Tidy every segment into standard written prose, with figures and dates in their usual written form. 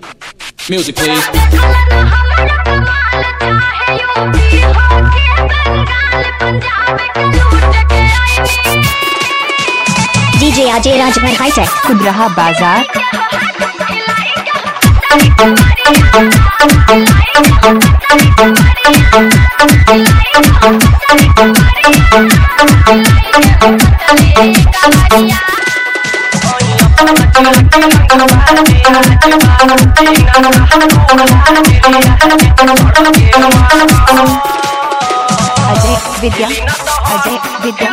Music please. DJ Ajay Rajbhar hi tech Khudraha बाजार। Ajay Vidya, Ajay Vidya.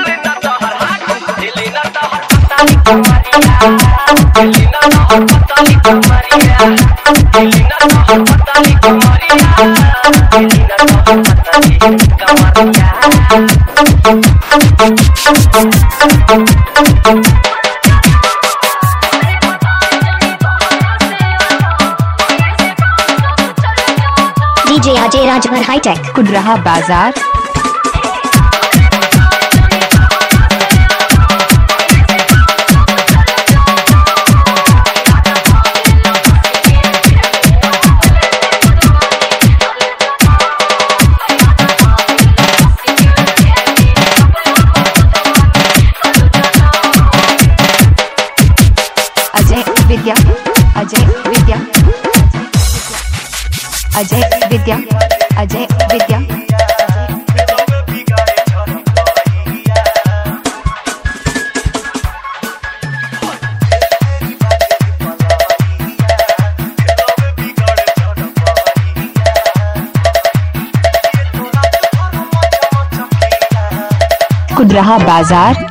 DJ Ajay Rajbhar hi tech Khudraha बाजार। अजय विद्या, अजय विद्या, अजय विद्या, अजय विद्या। खुदराहा बाजार।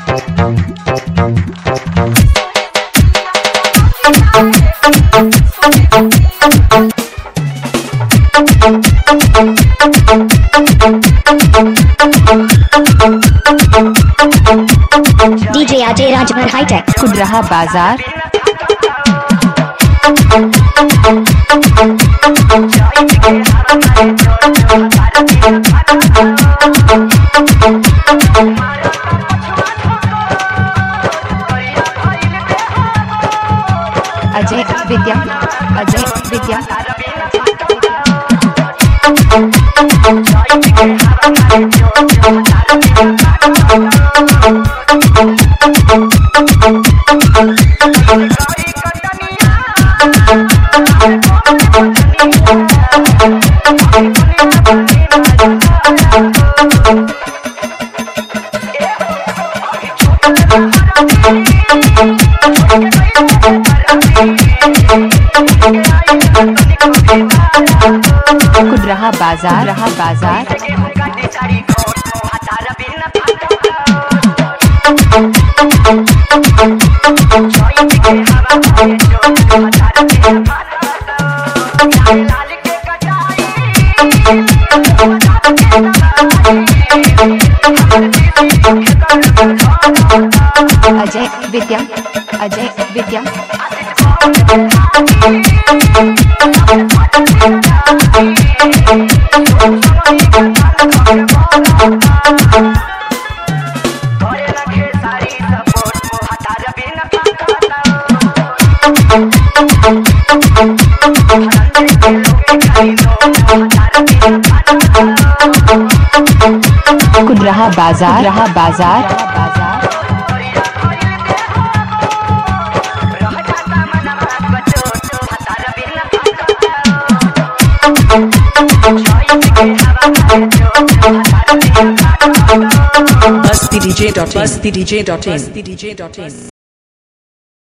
DJ अजय राजभर हाईटेक खुदराहा बाजार। अजय विद्या, अजय विद्या। खुदराहा बाजार, रहा बाजार। अजय विद्या, अजय विद्या। खुदराहा बाजार, रहा बाजार। BustDJ.in